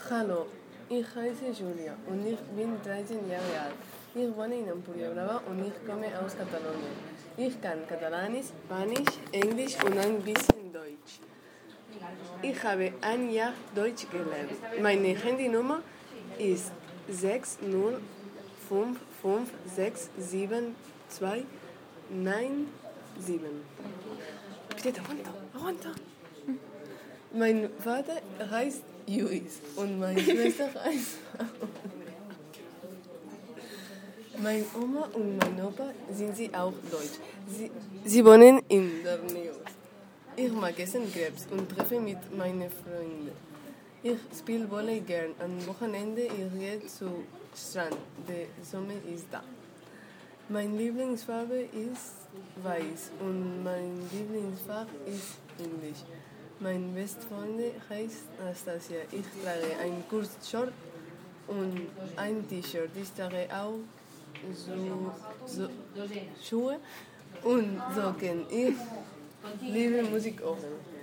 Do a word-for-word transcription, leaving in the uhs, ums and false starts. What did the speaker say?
Hallo, ich heiße Julia und ich bin dreizehn Jahre alt. Ich wohne in Empuriabrava Brava und ich komme aus Katalonien. Ich kann Katalanisch, Spanisch, Englisch und ein bisschen Deutsch. Ich habe ein Jahr Deutsch gelernt. Meine Handynummer ist sechs null fünf fünf sechs sieben zwei neun sieben. Bitte runter, runter. Mein Vater heißt Luis und meine Schwester heißt Meine Oma und mein Opa sind sie auch deutsch. Sie, sie wohnen in der Nähe. Ich mag essen Krebs und treffe mit meinen Freunden. Ich spiele Volley gern. Am Wochenende ich gehe zum Strand. Der Sommer ist da. Meine Lieblingsfarbe ist weiß und mein Lieblingsfach ist Englisch. Meine beste Freundin heißt Anastasia. Ich trage ein Kurzshort und ein T-Shirt. Ich trage auch so, so Schuhe und Socken. Ich liebe Musik auch.